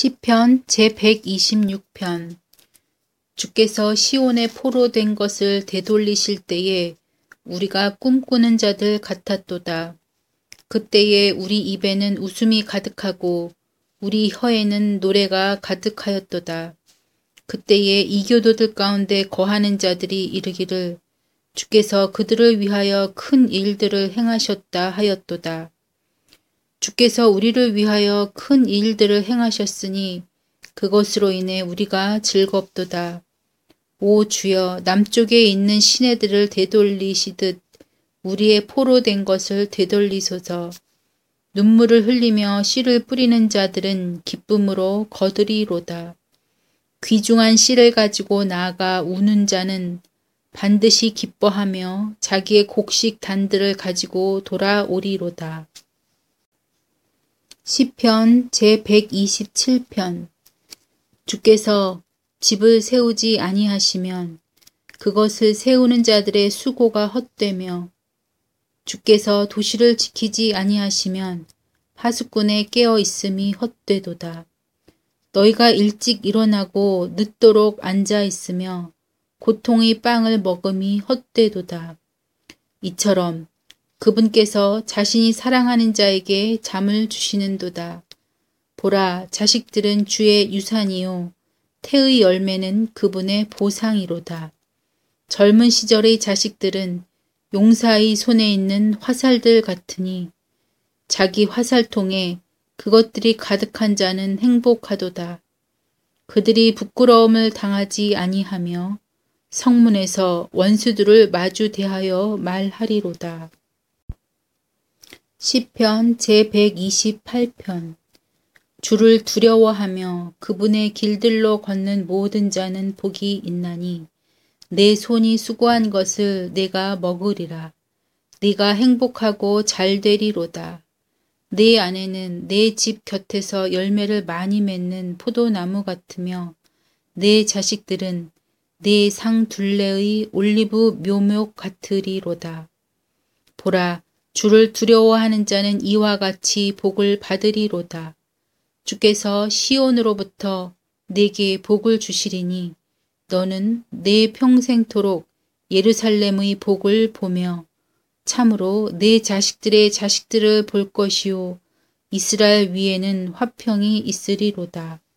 시편 제126편. 주께서 시온에 포로된 것을 되돌리실 때에 우리가 꿈꾸는 자들 같았도다. 그때에 우리 입에는 웃음이 가득하고 우리 혀에는 노래가 가득하였도다. 그때에 이교도들 가운데 거하는 자들이 이르기를 주께서 그들을 위하여 큰 일들을 행하셨다 하였도다. 주께서 우리를 위하여 큰 일들을 행하셨으니 그것으로 인해 우리가 즐겁도다. 오 주여, 남쪽에 있는 시내들을 되돌리시듯 우리의 포로된 것을 되돌리소서. 눈물을 흘리며 씨를 뿌리는 자들은 기쁨으로 거두리로다. 귀중한 씨를 가지고 나아가 우는 자는 반드시 기뻐하며 자기의 곡식 단들을 가지고 돌아오리로다. 시편 제127편. 주께서 집을 세우지 아니하시면 그것을 세우는 자들의 수고가 헛되며 주께서 도시를 지키지 아니하시면 파수꾼의 깨어 있음이 헛되도다. 너희가 일찍 일어나고 늦도록 앉아 있으며 고통의 빵을 먹음이 헛되도다. 이처럼 그분께서 자신이 사랑하는 자에게 잠을 주시는도다. 보라, 자식들은 주의 유산이요 태의 열매는 그분의 보상이로다. 젊은 시절의 자식들은 용사의 손에 있는 화살들 같으니 자기 화살통에 그것들이 가득한 자는 행복하도다. 그들이 부끄러움을 당하지 아니하며 성문에서 원수들을 마주 대하여 말하리로다. 시편 제128편. 주를 두려워하며 그분의 길들로 걷는 모든 자는 복이 있나니 내 손이 수고한 것을 내가 먹으리라. 네가 행복하고 잘 되리로다. 내 아내는 내 집 곁에서 열매를 많이 맺는 포도나무 같으며 내 자식들은 내 상 둘레의 올리브 묘목 같으리로다. 보라, 주를 두려워하는 자는 이와 같이 복을 받으리로다. 주께서 시온으로부터 내게 복을 주시리니 너는 내 평생토록 예루살렘의 복을 보며 참으로 내 자식들의 자식들을 볼 것이요 이스라엘 위에는 화평이 있으리로다.